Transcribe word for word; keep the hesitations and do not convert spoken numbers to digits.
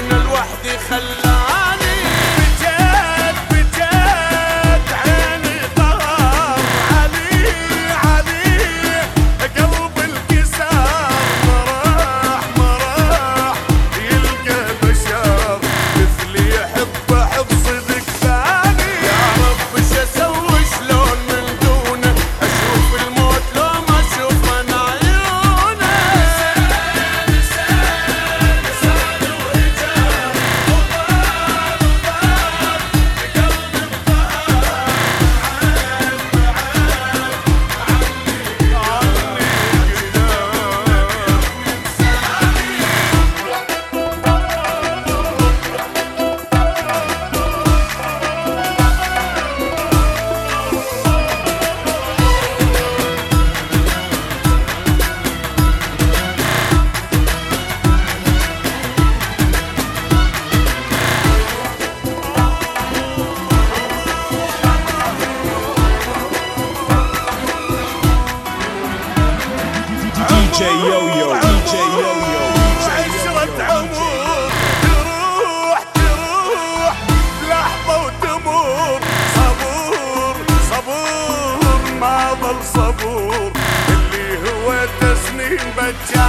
وانا لوحدي خلاني. بجد بجد عيني طار علي علي قلب الكسار ما راح ما راح يلقى بشر مثلي يحب حب صدق ثاني. يا رب شو اسوي شلون من دونه اشوف الموت لو ما اشوف من عيونه. دي جي يويو دي جي يويو عشرة عمر تروح تروح لحظة وتمر. صبور صبور ما ظل صبور اللي هو تسنين بجار.